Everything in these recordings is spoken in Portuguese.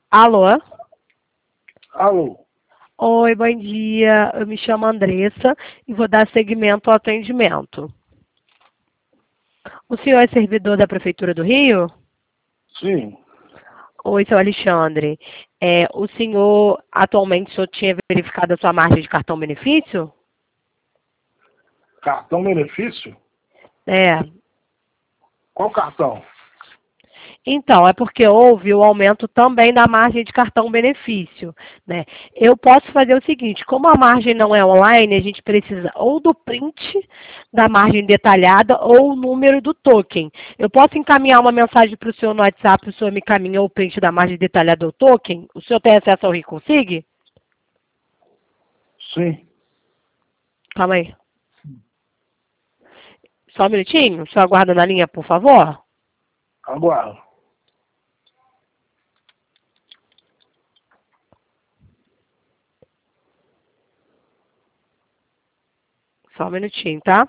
Alô? Alô? Oi, bom dia. Eu me chamo Andressa e vou dar seguimento ao atendimento. O senhor é servidor da Prefeitura do Rio? Sim. Oi, seu Alexandre. O senhor, atualmente, o senhor tinha verificado a sua margem de cartão benefício? Cartão benefício? É. Qual cartão? Então, é porque houve o aumento também da margem de cartão benefício, né? Eu posso fazer o seguinte, como a margem não é online, a gente precisa ou do print da margem detalhada ou o número do token. Eu posso encaminhar uma mensagem para o senhor no WhatsApp, o senhor me encaminha o print da margem detalhada ou token? O senhor tem acesso ao Reconsig? Sim. Calma aí. Só um minutinho, o senhor aguarda na linha, por favor? Aguardo. Só um minutinho, tá?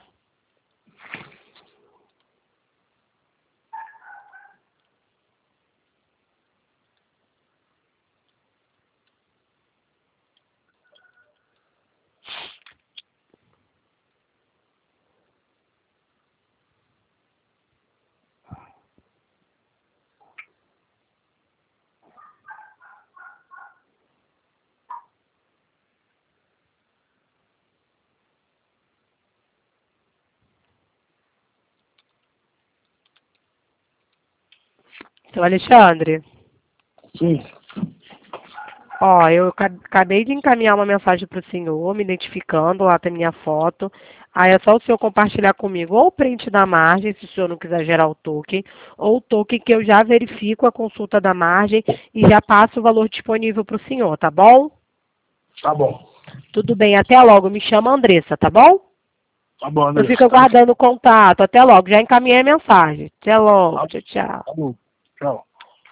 Seu Alexandre? Sim. Ó, eu acabei de encaminhar uma mensagem para o senhor, me identificando, lá tem minha foto. Aí é só o senhor compartilhar comigo ou o print da margem, se o senhor não quiser gerar o token, ou o token que eu já verifico a consulta da margem e já passo o valor disponível para o senhor, tá bom? Tá bom. Tudo bem, até logo. Me chama Andressa, tá bom? Tá bom, Eu Andressa. fico aguardando o contato. Até logo. Já encaminhei a mensagem. Até logo. Tá Tchau, tchau. bom. Tchau.